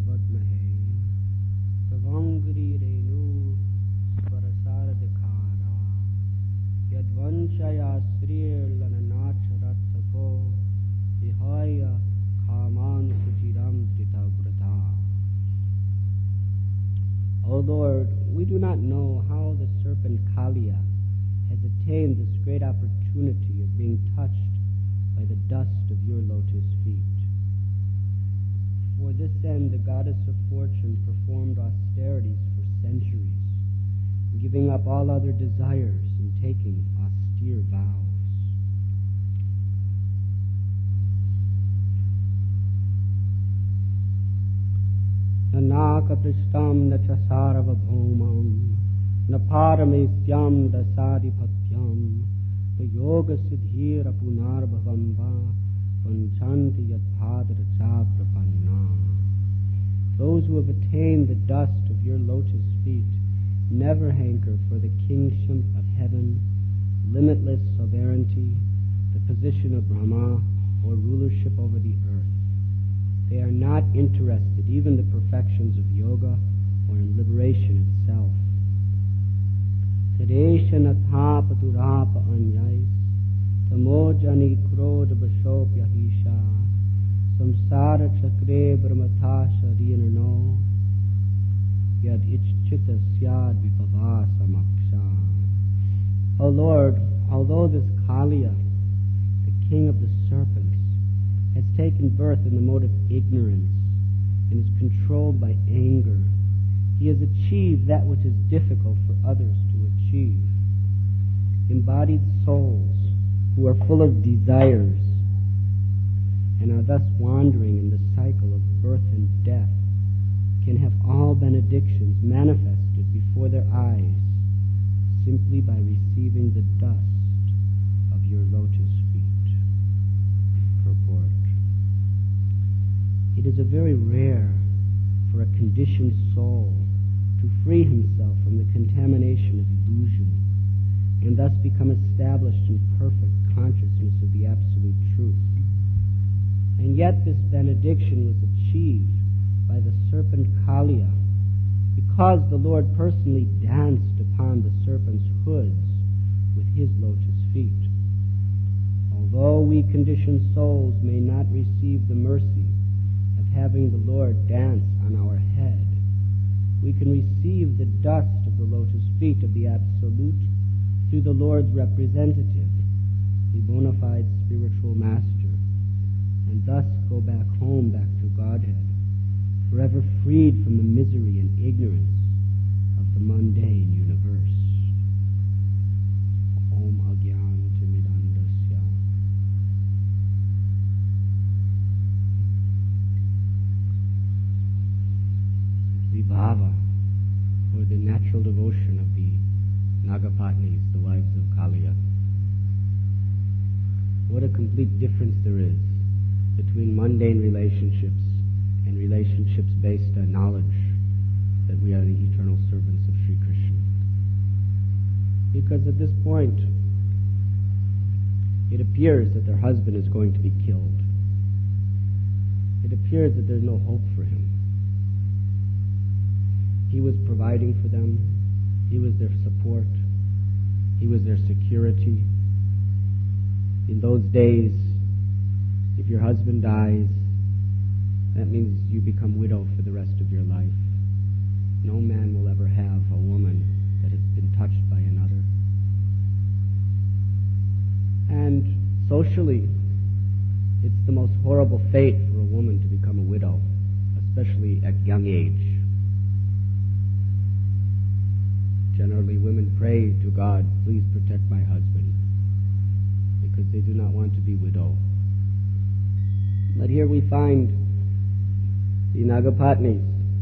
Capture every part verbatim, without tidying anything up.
Pravadmahe Tavangri Renu Sparasardikara Yadvanchaya Srir Lananacharathapo Vihaya Kaman Suchiram Dritavrata. O Lord, we do not know how the serpent Kaliya has attained this great opportunity of being touched by the dust of your lotus feet. For this end, the goddess of fortune performed austerities for centuries, giving up all other desires and taking austere vows. Nanaka prishtam na chasarava bhomam na paramisyam dasadipatyam the yoga siddhira punarbhavamba panchanti yadpadra chaprapanna. Those who have attained the dust of your lotus feet never hanker for the kingship of heaven, limitless sovereignty, the position of Brahma, or rulership over the earth. They are not interested even in the perfections of yoga or in liberation itself. Tadesha nathapa durapa anyais tamojani krodha bashopya hisha samsara chakre brahmatasha rinano yad ichchita syad vipavasa maksha. O Lord, although this Kaliya, the king of the serpents, has taken birth in the mode of ignorance and is controlled by anger, he has achieved that which is difficult for others to achieve. Embodied souls who are full of desires and are thus wandering in the cycle of birth and death can have all benedictions manifested before their eyes simply by receiving the dust of your lotus feet. Purport. It is a very rare for a conditioned soul to free himself from the contamination of illusion and thus become established in perfect consciousness of the absolute truth. And yet this benediction was achieved by the serpent Kaliya because the Lord personally danced upon the serpent's hoods with his lotus feet. Although we conditioned souls may not receive the mercy of having the Lord dance on our head, we can receive the dust of the lotus feet of the Absolute through the Lord's representative, the bona fide spiritual master, and thus go back home, back to Godhead, forever freed from the misery and ignorance of the mundane universe. Om Agyan Timidandasya. Vibhava, or the natural devotion of the Nagapatnis, the wives of Kaliya. What a complete difference there is between mundane relationships and relationships based on knowledge that we are the eternal servants of Sri Krishna. Because at this point, it appears that their husband is going to be killed. It appears that there's no hope for him. He was providing for them. He was their support. He was their security. In those days, if your husband dies, that means you become widow for the rest of your life. No man will ever have a woman that has been touched by another. And socially, it's the most horrible fate for a woman to become a widow, especially at young age. Generally, women pray to God, please protect my husband, because they do not want to be widowed. But here we find the Nagapatnis,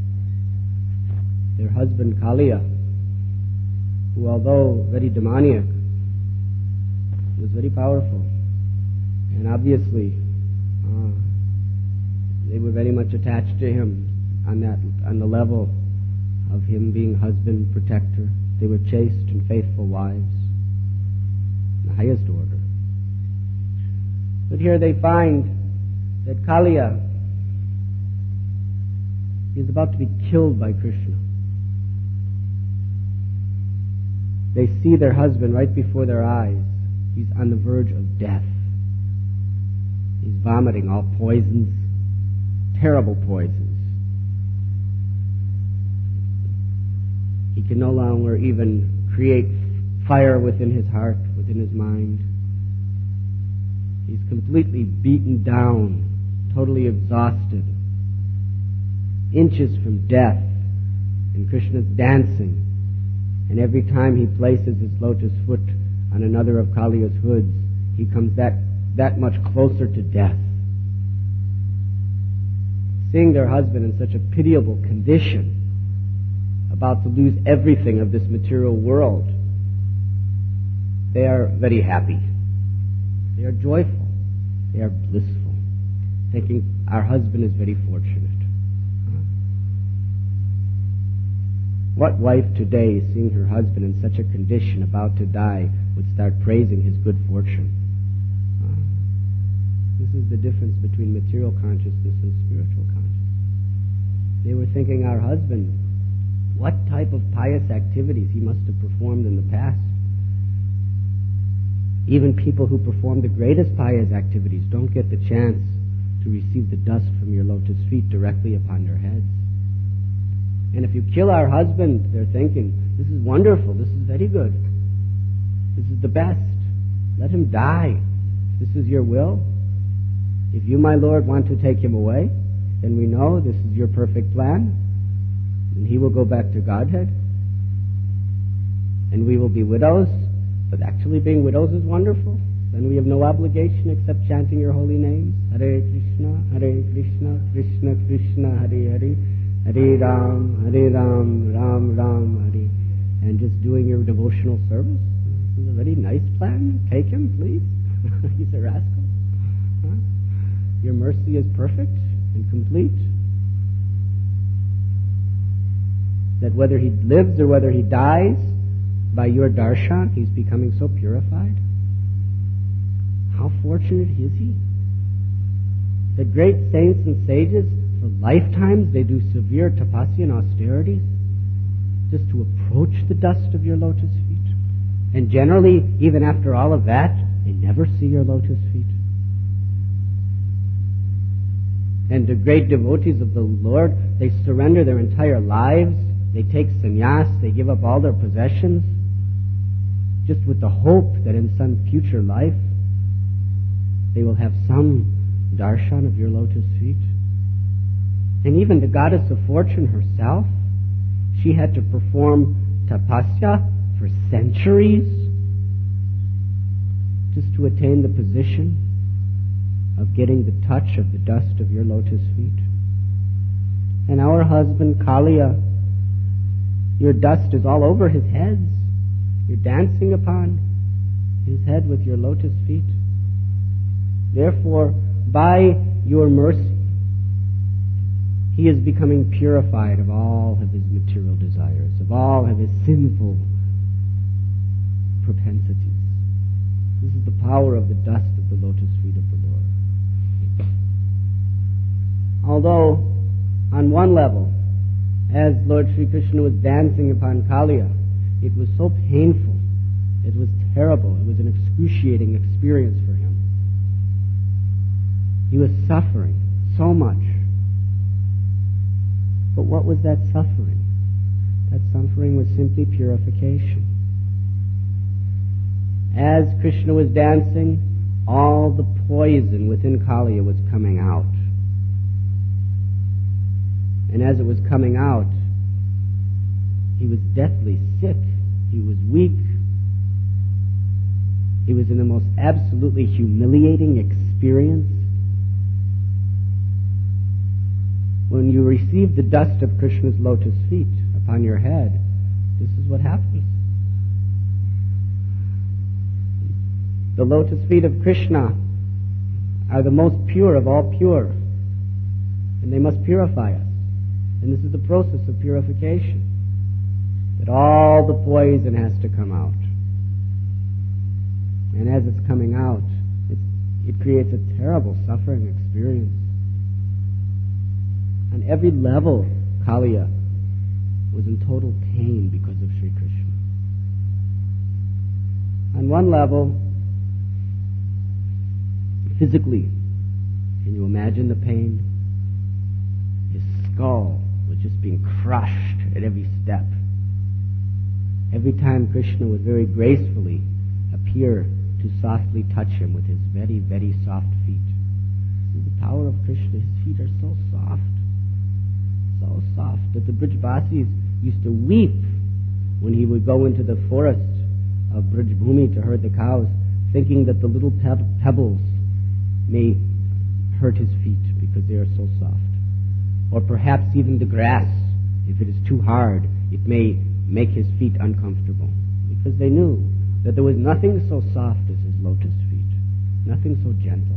their husband Kaliya, who although very demoniac, was very powerful. And obviously, uh, they were very much attached to him on that, on the level of him being husband, protector. They were chaste and faithful wives, the highest order. But here they find that Kaliya He is about to be killed by Krishna. They see their husband right before their eyes. He's on the verge of death. He's vomiting all poisons, terrible poisons. He can no longer even create fire within his heart, within his mind. He's completely beaten down, totally exhausted, inches from death. And Krishna's dancing. And every time he places his lotus foot on another of Kaliya's hoods, he comes that, that much closer to death. Seeing their husband in such a pitiable condition, about to lose everything of this material world, they are very happy. They are joyful. They are blissful, thinking our husband is very fortunate. What wife today, seeing her husband in such a condition, about to die, would start praising his good fortune? This is the difference between material consciousness and spiritual consciousness. They were thinking our husband, what type of pious activities he must have performed in the past. Even people who perform the greatest pious activities don't get the chance to receive the dust from your lotus feet directly upon their heads. And if you kill our husband, they're thinking, this is wonderful, this is very good. This is the best. Let him die. This is your will. If you, my Lord, want to take him away, then we know this is your perfect plan. And he will go back to Godhead. And we will be widows. But actually being widows is wonderful. Then we have no obligation except chanting your holy names. Hare Krishna, Hare Krishna, Krishna Krishna, Hare Hare. Hare Ram, Hare Ram, Ram Ram, Hare, and just doing your devotional service. This is a very nice plan. Take him, please. He's a rascal. Huh? Your mercy is perfect and complete. That whether he lives or whether he dies, by your darshan, he's becoming so purified. How fortunate is he? The great saints and sages, for lifetimes they do severe tapasya and austerities just to approach the dust of your lotus feet. And generally, even after all of that, they never see your lotus feet. And the great devotees of the Lord, they surrender their entire lives, they take sannyas, they give up all their possessions, just with the hope that in some future life they will have some darshan of your lotus feet. And even the goddess of fortune herself, she had to perform tapasya for centuries just to attain the position of getting the touch of the dust of your lotus feet. And our husband Kaliya, your dust is all over his head. You're dancing upon his head with your lotus feet. Therefore, by your mercy, he is becoming purified of all of his material desires, of all of his sinful propensities. This is the power of the dust of the lotus feet of the Lord. Although, on one level, as Lord Sri Krishna was dancing upon Kaliya, it was so painful, it was terrible, it was an excruciating experience for him. He was suffering so much. But what was that suffering? That suffering was simply purification. As Krishna was dancing, all the poison within Kaliya was coming out. And as it was coming out, he was deathly sick. He was weak. He was in the most absolutely humiliating experience. When you receive the dust of Krishna's lotus feet upon your head, this is what happens. The lotus feet of Krishna are the most pure of all pure, and they must purify us. And this is the process of purification, that all the poison has to come out. And as it's coming out, it, it creates a terrible suffering experience. On every level, Kaliya was in total pain because of Sri Krishna. On one level, physically, can you imagine the pain? His skull was just being crushed at every step. Every time Krishna would very gracefully appear to softly touch him with his very, very soft feet. See the power of Krishna. His feet are so soft, so soft that the Brijvasis used to weep when he would go into the forest of Brijbhumi to herd the cows, thinking that the little pe- pebbles may hurt his feet because they are so soft. Or perhaps even the grass, if it is too hard, it may make his feet uncomfortable. Because they knew that there was nothing so soft as his lotus feet, nothing so gentle.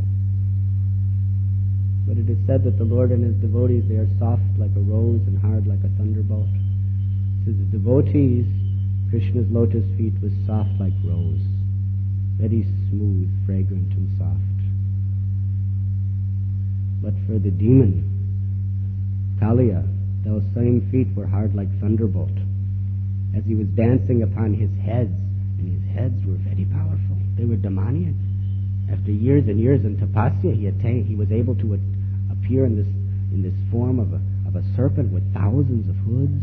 But it is said that the Lord and his devotees, they are soft like a rose and hard like a thunderbolt. To the devotees, Krishna's lotus feet was soft like rose, very smooth, fragrant, and soft. But for the demon, Kaliya, those same feet were hard like thunderbolt. As he was dancing upon his heads, and his heads were very powerful. They were demoniac. After years and years in tapasya, he attained, he was able to a- appear in this in this form of a of a serpent with thousands of hoods.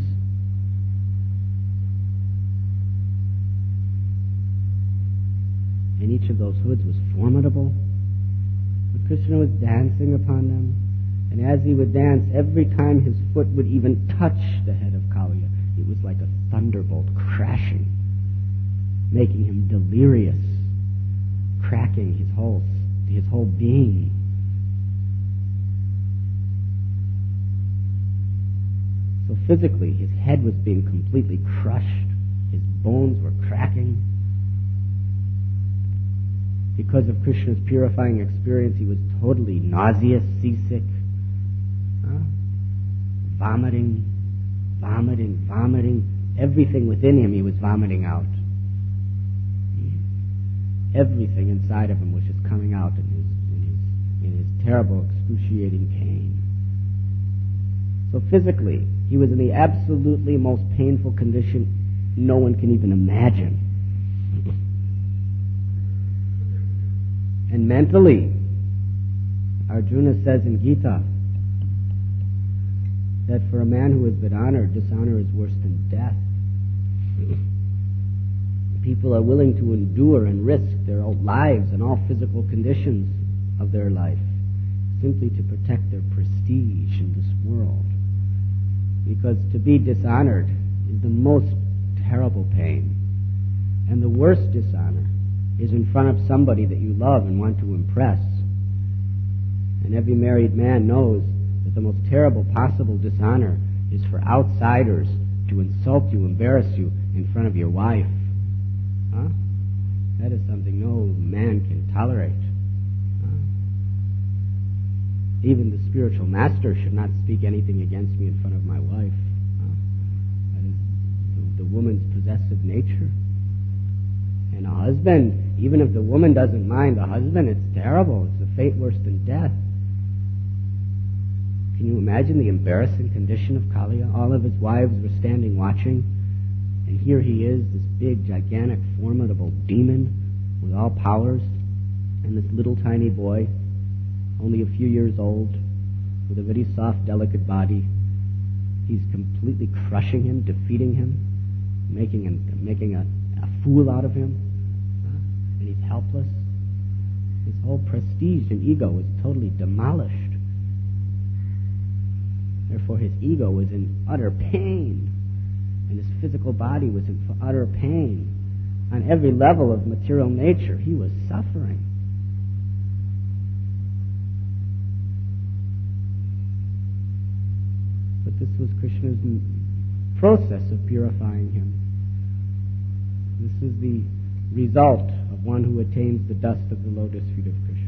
And each of those hoods was formidable. But Krishna was dancing upon them, and as he would dance, every time his foot would even touch the head of Kaliya, it was like a thunderbolt crashing, making him delirious, cracking his whole his whole being. So physically, his head was being completely crushed. His bones were cracking. Because of Krishna's purifying experience, he was totally nauseous, seasick, huh? vomiting, vomiting, vomiting. Everything within him he was vomiting out. Everything inside of him was just coming out in his, in his, in his terrible, excruciating pain. So physically, he was in the absolutely most painful condition no one can even imagine. And mentally, Arjuna says in Gita that for a man who has been honored, dishonor is worse than death. People are willing to endure and risk their own lives and all physical conditions of their life simply to protect their prestige in this world. Because to be dishonored is the most terrible pain. And the worst dishonor is in front of somebody that you love and want to impress. And every married man knows that the most terrible possible dishonor is for outsiders to insult you, embarrass you in front of your wife. Huh? That is something no man can tolerate. Huh? Even the spiritual master should not speak anything against me in front of my wife. Huh? That is the, the woman's possessive nature. And a husband, even if the woman doesn't mind, the husband, it's terrible. It's a fate worse than death. Can you imagine the embarrassing condition of Kaliya? All of his wives were standing watching, and here he is, this big, gigantic, formidable demon with all powers, and this little tiny boy, only a few years old, with a very soft, delicate body. He's completely crushing him, defeating him, making, an, making a, a fool out of him, huh? And he's helpless. His whole prestige and ego was totally demolished. Therefore, his ego was in utter pain, and his physical body was in utter pain. On every level of material nature, he was suffering. But this was Krishna's process of purifying him. This is the result of one who attains the dust of the lotus feet of Krishna.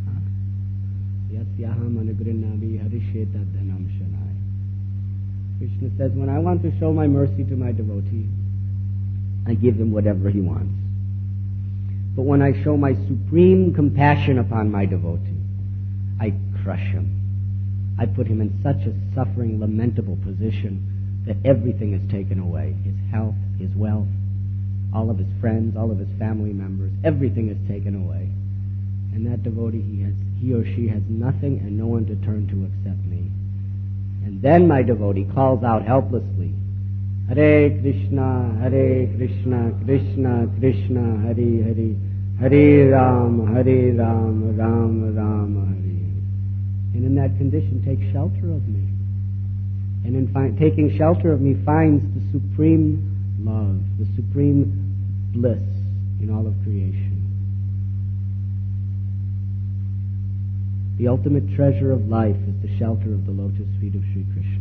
Yasyaham anugrinavi harisheta dhanam shanai. Krishna says, when I want to show my mercy to my devotee, I give him whatever he wants. But when I show my supreme compassion upon my devotee, I crush him. I put him in such a suffering, lamentable position that everything is taken away. His health, his wealth, all of his friends, all of his family members, everything is taken away. And that devotee, he has, he or she has nothing and no one to turn to except me. And then my devotee calls out helplessly, Hare Krishna, Hare Krishna, Krishna Krishna, Hare Hare, Hare Ram, Hare Ram, Ram Ram, Hare. And in that condition, take shelter of me. And in fi- taking shelter of me finds the supreme love, the supreme bliss in all of creation. The ultimate treasure of life is the shelter of the lotus feet of Sri Krishna.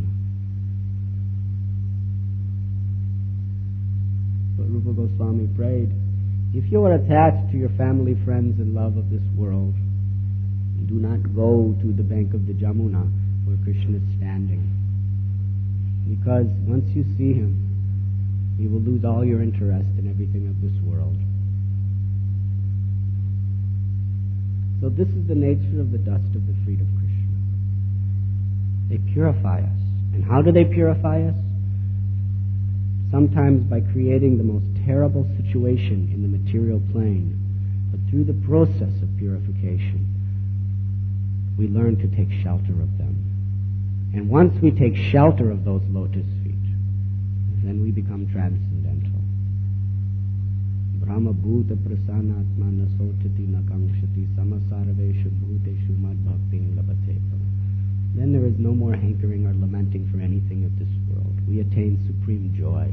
But Rupa Goswami prayed, if you are attached to your family, friends, and love of this world, do not go to the bank of the Jamuna where Krishna is standing. Because once you see him, you will lose all your interest in everything of this world. So this is the nature of the dust of the feet of Krishna. They purify us. And how do they purify us? Sometimes by creating the most terrible situation in the material plane. But through the process of purification, we learn to take shelter of them. And once we take shelter of those lotus feet, then we become transcendental. Brahma bhuta prasanatma nasotati nakankshati samasarveshu bhuteshu mad bhaktim labate. Then there is no more hankering or lamenting for anything of this world. We attain supreme joy.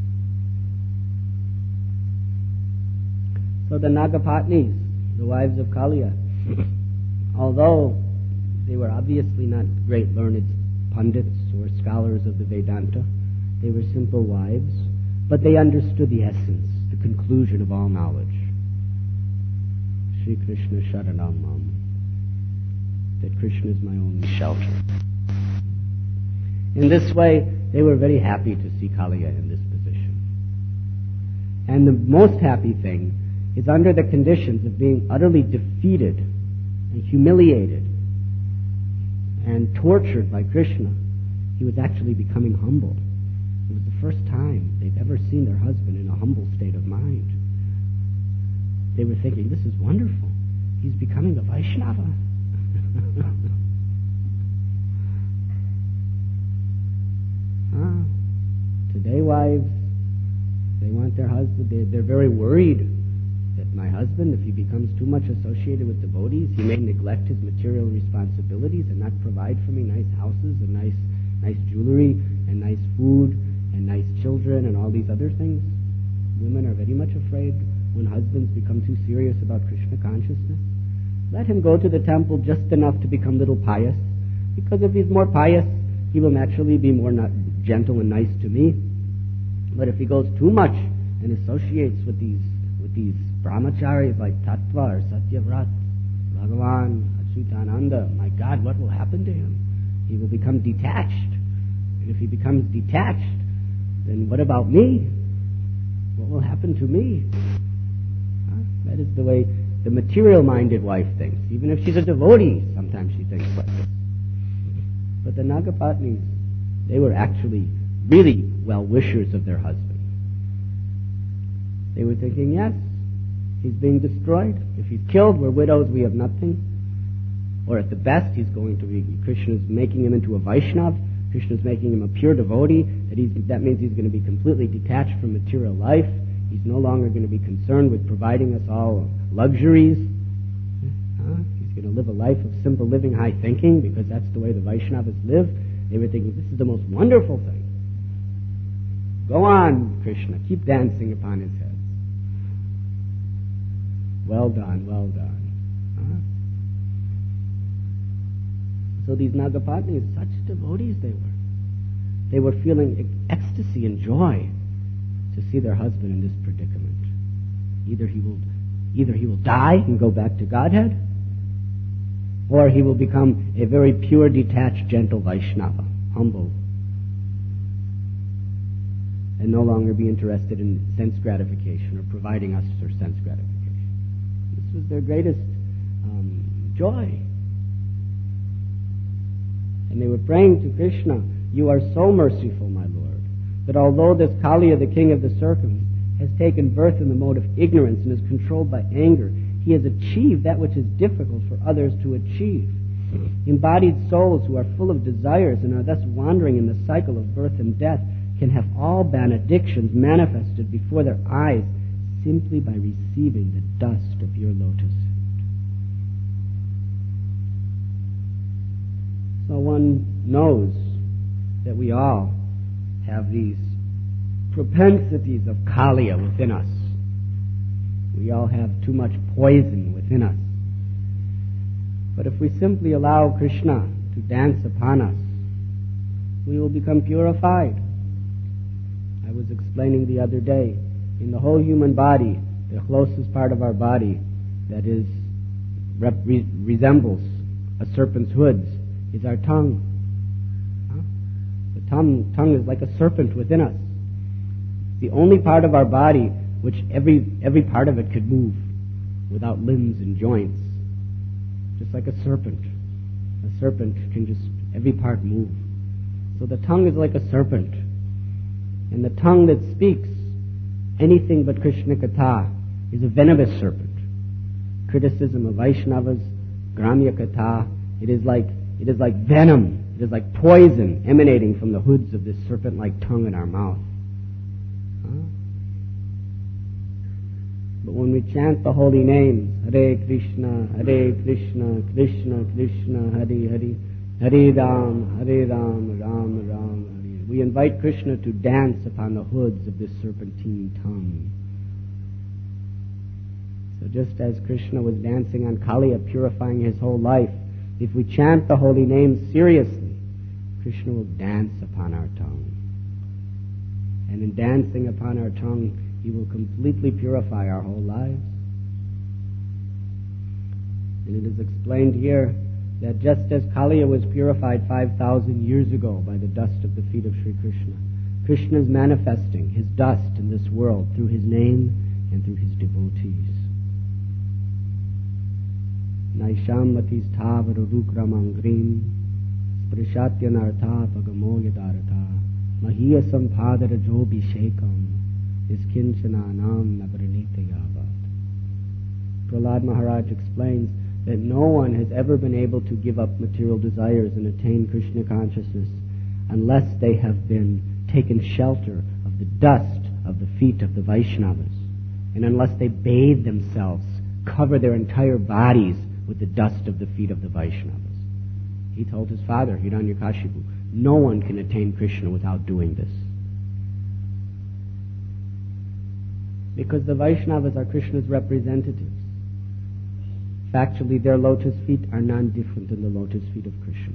So the Nagapatnis, the wives of Kaliya, although they were obviously not great learned pundits or scholars of the Vedanta, they were simple wives, but they understood the essence, the conclusion of all knowledge. Shri Krishna Sharanam Mam. That Krishna is my only shelter. In this way, they were very happy to see Kaliya in this position. And the most happy thing is under the conditions of being utterly defeated and humiliated and tortured by Krishna, he was actually becoming humble. It was the first time they'd ever seen their husband in a humble state of mind. They were thinking, this is wonderful. He's becoming a Vaishnava. ah, today wives, they want their husband, they, they're very worried that my husband, if he becomes too much associated with devotees, he may neglect his material responsibilities and not provide for me nice houses and nice nice jewelry and nice food and nice children and all these other things. Women are very much afraid when husbands become too serious about Krishna consciousness. Let him go to the temple just enough to become a little pious, because if he's more pious, he will naturally be more not gentle and nice to me. But if he goes too much and associates with these with these brahmacharis like Tattva or Satyavrat, Bhagavan, Achyutananda, my God, what will happen to him? He will become detached. And if he becomes detached, then what about me? What will happen to me? Huh? That is the way the material-minded wife thinks. Even if she's a devotee, sometimes she thinks like this. But the Nagapatnis, they were actually really well-wishers of their husband. They were thinking, yes, he's being destroyed. If he's killed, we're widows, we have nothing. Or at the best, he's going to be, Krishna's making him into a Vaishnava. Krishna's making him a pure devotee. That, he's, that means he's going to be completely detached from material life. He's no longer going to be concerned with providing us all luxuries. Uh, he's going to live a life of simple living, high thinking, because that's the way the Vaishnavas live. They were thinking, this is the most wonderful thing. Go on, Krishna, keep dancing upon his head. Well done, well done. Uh, so these Nagapatnis, such devotees they were. They were feeling ecstasy and joy to see their husband in this predicament. Either he will, either he will die and go back to Godhead, or he will become a very pure, detached, gentle Vaishnava, humble, and no longer be interested in sense gratification or providing us for sense gratification. This was their greatest um, joy. And they were praying to Krishna, you are so merciful, my Lord, that although this Kaliya, the king of the circles, has taken birth in the mode of ignorance and is controlled by anger, he has achieved that which is difficult for others to achieve. Embodied souls who are full of desires and are thus wandering in the cycle of birth and death can have all benedictions manifested before their eyes simply by receiving the dust of your lotus feet. So one knows that we all have these propensities of Kaliya within us. We all have too much poison within us. But if we simply allow Krishna to dance upon us, we will become purified. I was explaining the other day, in the whole human body, the closest part of our body that is rep- re- resembles a serpent's hoods is our tongue. Huh? The tongue, tongue is like a serpent within us. The only part of our body which every every part of it could move without limbs and joints. Just like a serpent. A serpent can just, every part move. So the tongue is like a serpent. And the tongue that speaks anything but Krishna Katha is a venomous serpent. Criticism of Vaishnavas, Gramya Katha, it is like it is like venom. It is like poison emanating from the hoods of this serpent-like tongue in our mouth. Huh? But when we chant the holy names, Hare Krishna, Hare Krishna, Krishna Krishna, Hare Hare, Hare Ram, Hare Ram, Ram Ram, Hare, we invite Krishna to dance upon the hoods of this serpentine tongue. So just as Krishna was dancing on Kaliya, purifying his whole life, if we chant the holy names seriously, Krishna will dance upon our tongue. And in dancing upon our tongue, he will completely purify our whole lives. And it is explained here that just as Kaliya was purified five thousand years ago by the dust of the feet of Sri Krishna, Krishna is manifesting his dust in this world through his name and through his devotees. Naishammatis thavara rukramangrim sprashatyanartha pagamoyadartha mahiya sampadara jobhishekam iskinchananam navaranitayavad. Prahlad Maharaj explains that no one has ever been able to give up material desires and attain Krishna consciousness unless they have been taken shelter of the dust of the feet of the Vaishnavas, and unless they bathe themselves, cover their entire bodies with the dust of the feet of the Vaishnavas. He told his father, Hiranyakashipu, no one can attain Krishna without doing this. Because the Vaishnavas are Krishna's representatives. Factually, their lotus feet are non-different than the lotus feet of Krishna.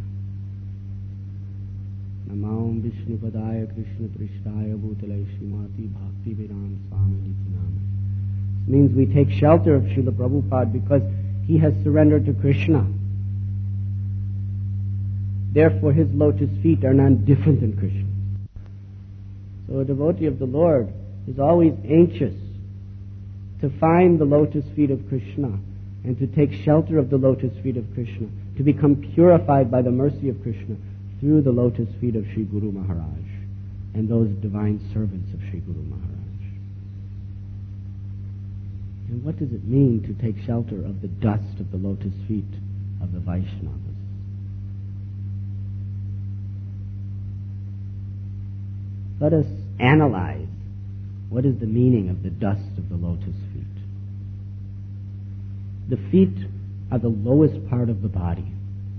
Namam Vishnu Padaya Krishna Prishtaya Bhutale Shrimati Bhakti Vedanta Swami Nityanama. This means we take shelter of Srila Prabhupada because he has surrendered to Krishna. Therefore, his lotus feet are non-different than Krishna. So a devotee of the Lord is always anxious to find the lotus feet of Krishna and to take shelter of the lotus feet of Krishna, to become purified by the mercy of Krishna through the lotus feet of Sri Guru Maharaj and those divine servants of Sri Guru Maharaj. And what does it mean to take shelter of the dust of the lotus feet of the Vaishnavas? Let us analyze what is the meaning of the dust of the lotus feet. The feet are the lowest part of the body.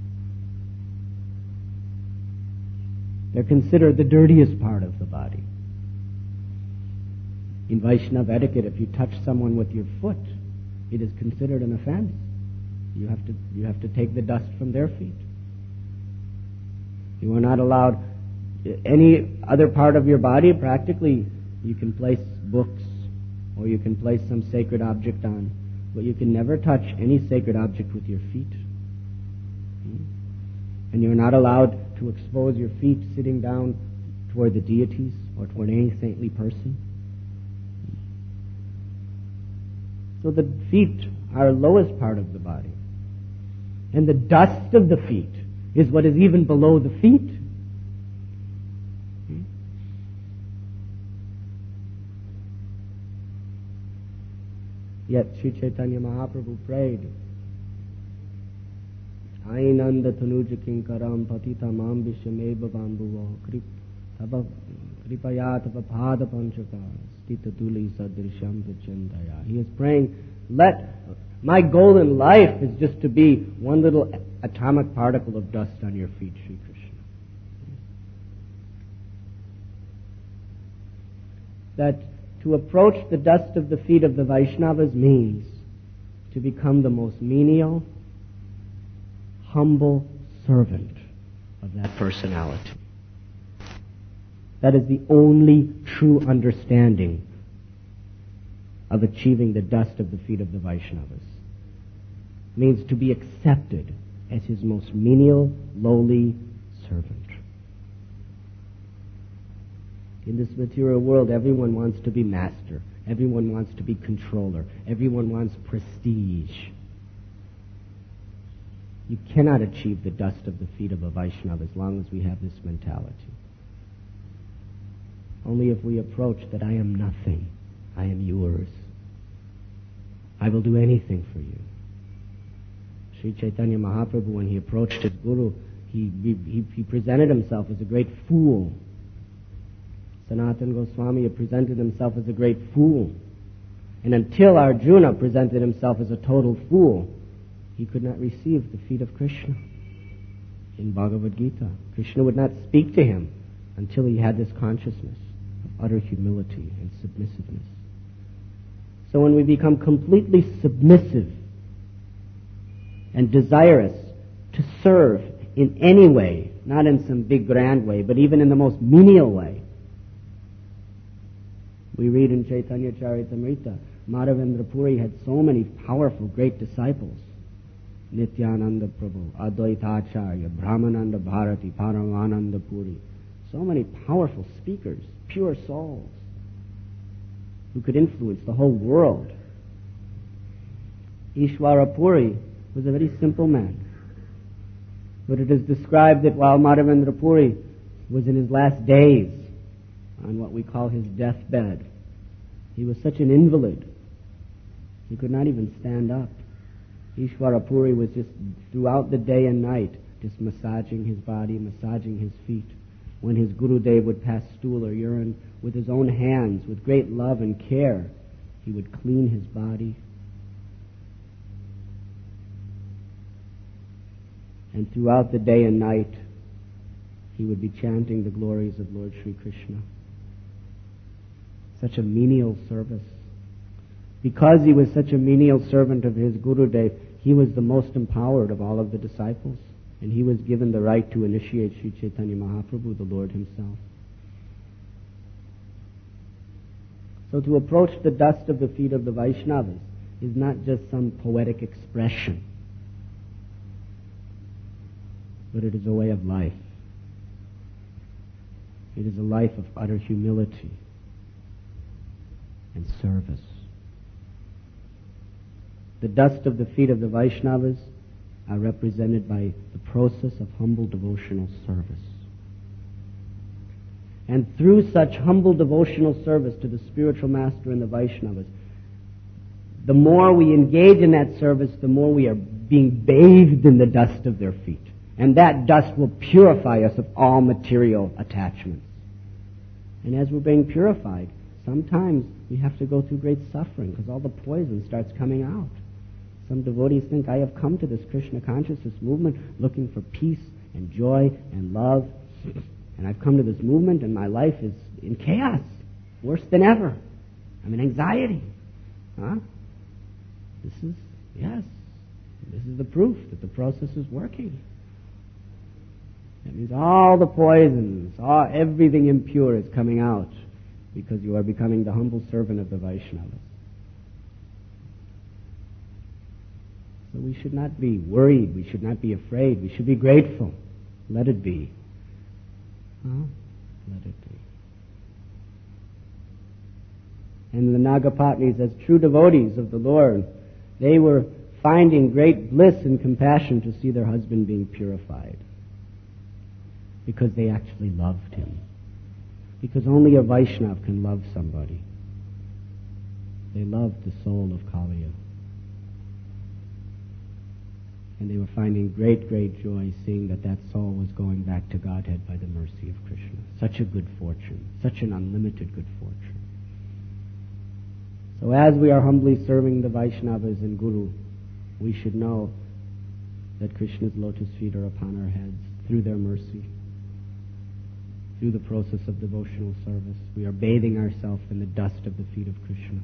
They're considered the dirtiest part of the body. In Vaishnava etiquette, if you touch someone with your foot, it is considered an offense. You have to, you have to take the dust from their feet. You are not allowed any other part of your body. Practically, you can place books or you can place some sacred object on, but you can never touch any sacred object with your feet. And you're not allowed to expose your feet sitting down toward the deities or toward any saintly person. So the feet are lowest part of the body. And the dust of the feet is what is even below the feet. Yet Sri Chaitanya Mahaprabhu prayed, Ainanda tanuja kinkaram patita mam vishameva bambuva kripaya tava pada panchaka stita tuli sadrisham vichandaya. He is praying, let my goal in life is just to be one little atomic particle of dust on your feet, Sri Krishna. That to approach the dust of the feet of the Vaishnavas means to become the most menial, humble servant of that personality. That is the only true understanding of achieving the dust of the feet of the Vaishnavas. It means to be accepted as his most menial, lowly servant. In this material world, everyone wants to be master. Everyone wants to be controller. Everyone wants prestige. You cannot achieve the dust of the feet of a Vaishnava as long as we have this mentality. Only if we approach that I am nothing, I am yours. I will do anything for you. Sri Chaitanya Mahaprabhu, when he approached his guru, he, he, he presented himself as a great fool. Sanatana Goswami presented himself as a great fool. And until Arjuna presented himself as a total fool, he could not receive the feet of Krishna. In Bhagavad Gita, Krishna would not speak to him until he had this consciousness of utter humility and submissiveness. So when we become completely submissive and desirous to serve in any way, not in some big grand way, but even in the most menial way, we read in Chaitanya Charitamrita, Madhavendra Puri had so many powerful, great disciples. Nityananda Prabhu, Advaita Acharya, Brahmananda Bharati, Paramananda Puri. So many powerful speakers, pure souls, who could influence the whole world. Ishvara Puri was a very simple man. But it is described that while Madhavendra Puri was in his last days, on what we call his deathbed, he was such an invalid, he could not even stand up. Ishvara Puri was just throughout the day and night just massaging his body, massaging his feet. When his Gurudev would pass stool or urine, with his own hands, with great love and care, he would clean his body. And throughout the day and night, he would be chanting the glories of Lord Sri Krishna. Such a menial service. Because he was such a menial servant of his Gurudev, he was the most empowered of all of the disciples. And he was given the right to initiate Sri Chaitanya Mahaprabhu, the Lord himself. So to approach the dust of the feet of the Vaishnavas is not just some poetic expression, but it is a way of life. It is a life of utter humility and service. The dust of the feet of the Vaishnavas are represented by the process of humble devotional service. And through such humble devotional service to the spiritual master and the Vaishnavas, the more we engage in that service, the more we are being bathed in the dust of their feet. And that dust will purify us of all material attachments. And as we're being purified, sometimes we have to go through great suffering because all the poison starts coming out. Some devotees think, I have come to this Krishna consciousness movement looking for peace and joy and love. And I've come to this movement and my life is in chaos, worse than ever. I'm in anxiety. Huh? This is, yes, this is the proof that the process is working. That means all the poisons, all, everything impure is coming out because you are becoming the humble servant of the Vaishnavas. So we should not be worried. We should not be afraid. We should be grateful. Let it be. Huh? Let it be. And the Nagapatnis, as true devotees of the Lord, they were finding great bliss and compassion to see their husband being purified. because they actually loved him. Because only a Vaishnav can love somebody. They loved the soul of Kaliya. And they were finding great, great joy seeing that that soul was going back to Godhead by the mercy of Krishna. Such a good fortune. Such an unlimited good fortune. So as we are humbly serving the Vaishnavas and Guru, we should know that Krishna's lotus feet are upon our heads through their mercy. Through the process of devotional service, we are bathing ourselves in the dust of the feet of Krishna.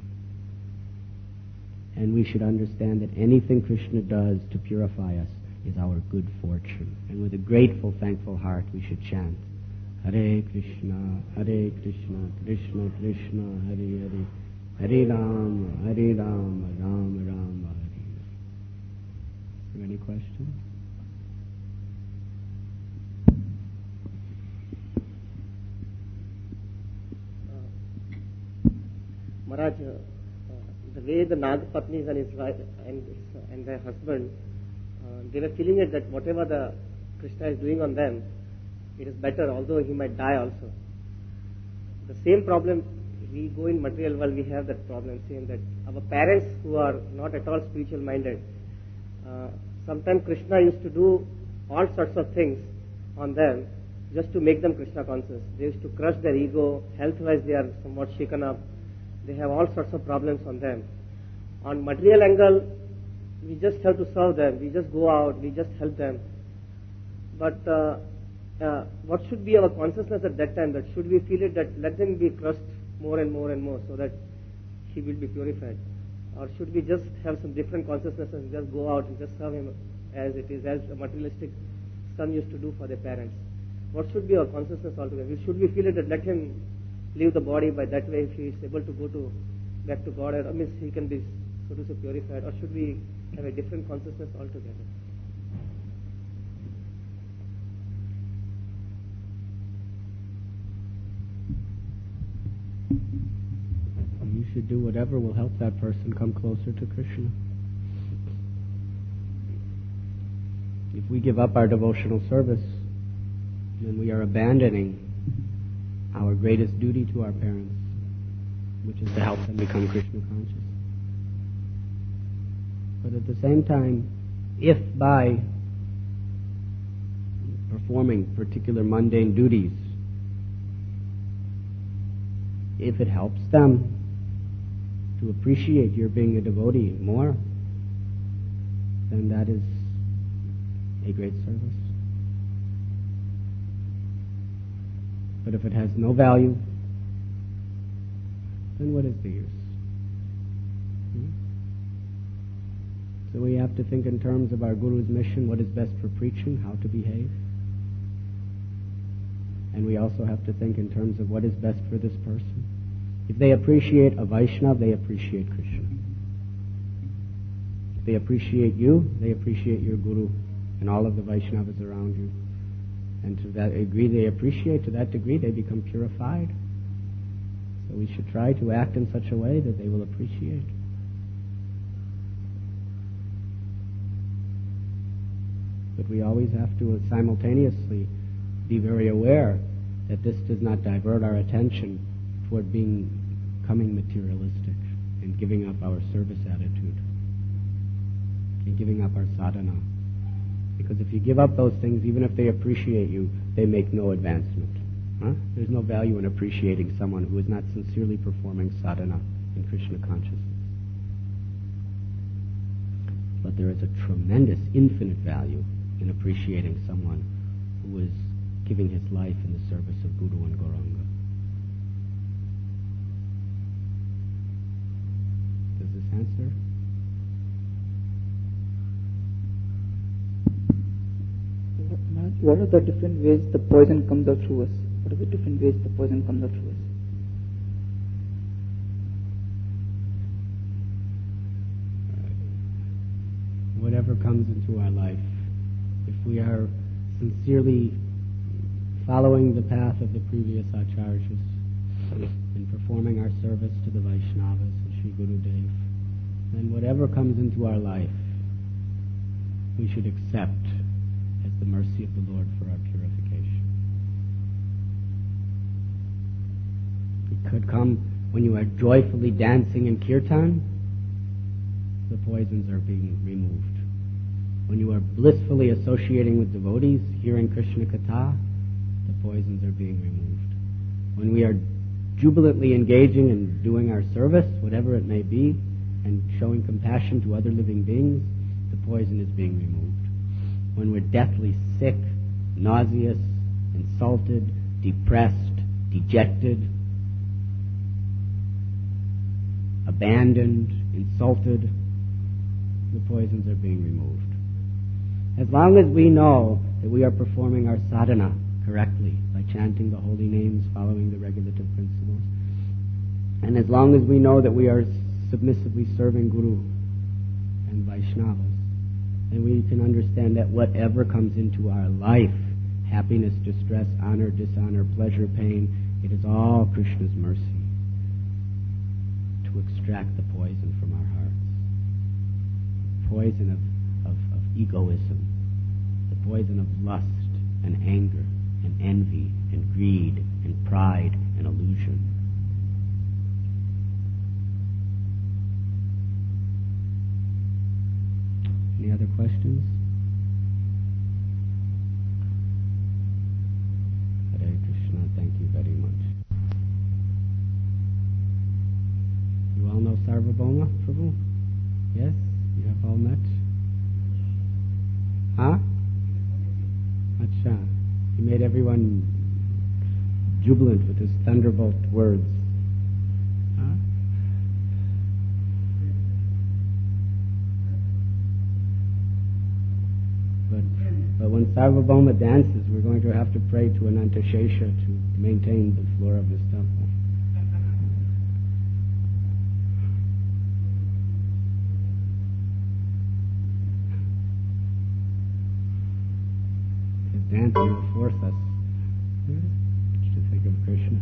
And we should understand that anything Krishna does to purify us is our good fortune. And with a grateful, thankful heart, we should chant, Hare Krishna, Hare Krishna, Krishna Krishna, Hare Hare, Hare Rama, Hare Rama, Rama Rama, Hare Hare. Are there any questions? Maharaj, uh, the way the Nag Patnis and his wife and, and their husband, uh, they were feeling it that whatever the Krishna is doing on them, it is better, although he might die also. The same problem, we go in material world, we have that problem, same that our parents who are not at all spiritual minded, uh, sometimes Krishna used to do all sorts of things on them just to make them Krishna conscious. They used to crush their ego, health-wise they are somewhat shaken up. They have all sorts of problems on them. On material angle, we just have to serve them. We just go out, we just help them. But uh, uh, what should be our consciousness at that time? That should we feel it that let them be crushed more and more and more so that he will be purified? Or should we just have some different consciousness and just go out and just serve him as it is, as a materialistic son used to do for their parents? What should be our consciousness altogether? Should we feel it that let him leave the body, by that way if he is able to go to back to God, or I mean he can be, so to say, purified, or should we have a different consciousness altogether? You should do whatever will help that person come closer to Krishna. If we give up our devotional service, then we are abandoning our greatest duty to our parents, which is to help them become Krishna conscious. But at the same time, if by performing particular mundane duties, if it helps them to appreciate your being a devotee more, then that is a great service. But if it has no value, then what is the use? Hmm? So we have to think in terms of our Guru's mission, what is best for preaching, how to behave. And we also have to think in terms of what is best for this person. If they appreciate a Vaishnava, they appreciate Krishna. If they appreciate you, they appreciate your Guru and all of the Vaishnavas around you. And to that degree they appreciate, to that degree they become purified. So we should try to act in such a way that they will appreciate. But we always have to simultaneously be very aware that this does not divert our attention toward being, becoming materialistic and giving up our service attitude and giving up our sadhana. Because if you give up those things, even if they appreciate you, they make no advancement. Huh? There's no value in appreciating someone who is not sincerely performing sadhana in Krishna consciousness. But there is a tremendous, infinite value in appreciating someone who is giving his life in the service of Guru and Gauranga. Does this answer? What are the different ways the poison comes out through us? What are the different ways the poison comes out through us? Whatever comes into our life, if we are sincerely following the path of the previous acharyas and performing our service to the Vaishnavas and Sri Gurudev, then whatever comes into our life, we should accept as the mercy of the Lord for our purification. could come when you are joyfully dancing in kirtan, the poisons are being removed. When you are blissfully associating with devotees, hearing Krishna Katha, the poisons are being removed. When we are jubilantly engaging in doing our service, whatever it may be, and showing compassion to other living beings, the poison is being removed. When we're deathly sick, nauseous, insulted, depressed, dejected, abandoned, insulted, the poisons are being removed. As long as we know that we are performing our sadhana correctly by chanting the holy names, following the regulative principles, and as long as we know that we are submissively serving Guru and Vaishnavas, then we can understand that whatever comes into our life, happiness, distress, honor, dishonor, pleasure, pain, it is all Krishna's mercy to extract the poison from our hearts. Poison of, of, of egoism, the poison of lust and anger and envy and greed and pride and illusion. Any other questions? Hare Krishna, thank you very much. You all know Sarvabhauma Prabhu? Yes? You have all met? Huh? Acha. He made everyone jubilant with his thunderbolt words. Huh? But, but when Sarvabhauma dances, we're going to have to pray to Anantashesha to maintain the floor of this temple. Dancing will force us to think of Krishna.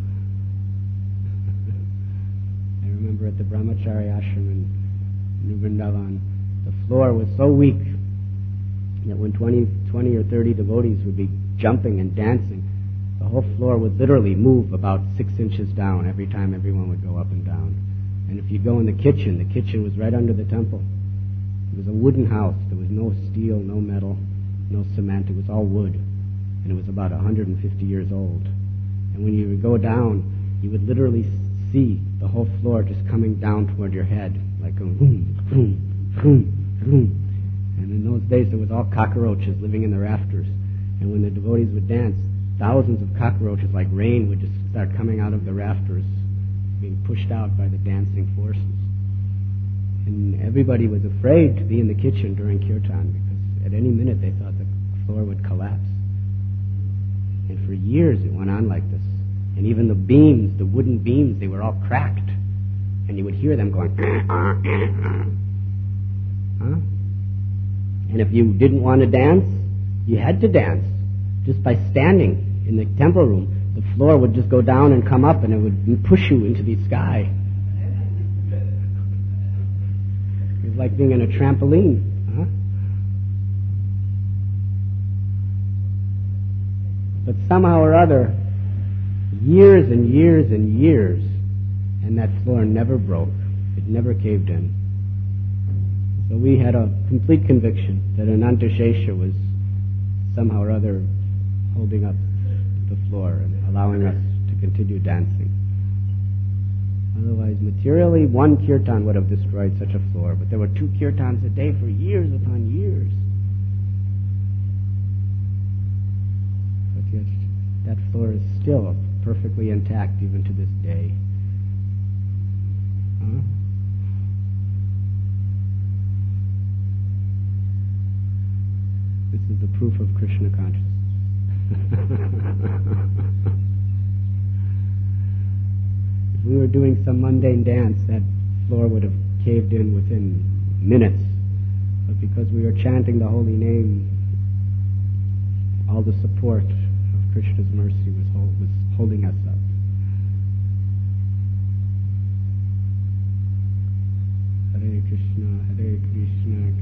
I remember at the Brahmachari ashram in New Vrindavan, the floor was so weak that when twenty, twenty or thirty devotees would be jumping and dancing, the whole floor would literally move about six inches down every time everyone would go up and down. And if you go in the kitchen, the kitchen was right under the temple. It was a wooden house. There was no steel, no metal, no cement. It was all wood. And it was about one hundred fifty years old. And when you would go down, you would literally see the whole floor just coming down toward your head, like a boom, boom, boom, boom. And in those days, there was all cockroaches living in the rafters. And when the devotees would dance, thousands of cockroaches, like rain, would just start coming out of the rafters, being pushed out by the dancing forces. And everybody was afraid to be in the kitchen during kirtan, because at any minute they thought the floor would collapse. And for years it went on like this. And even the beams, the wooden beams, they were all cracked. And you would hear them going, uh, uh, uh. Huh? And if you didn't want to dance, you had to dance. Just by standing in the temple room, the floor would just go down and come up, and it would push you into the sky. It was like being in a trampoline. Huh? But somehow or other, years and years and years, and that floor never broke. It never caved in. So we had a complete conviction that Anantashesha was somehow or other holding up the floor and allowing us to continue dancing. Otherwise, materially, one kirtan would have destroyed such a floor, but there were two kirtans a day for years upon years. Yet that floor is still perfectly intact even to this day. Huh? This is the proof of Krishna consciousness. If we were doing some mundane dance, that floor would have caved in within minutes. But because we were chanting the holy name, all the support Krishna's mercy was, hold, was holding us up. Hare Krishna, Hare Krishna,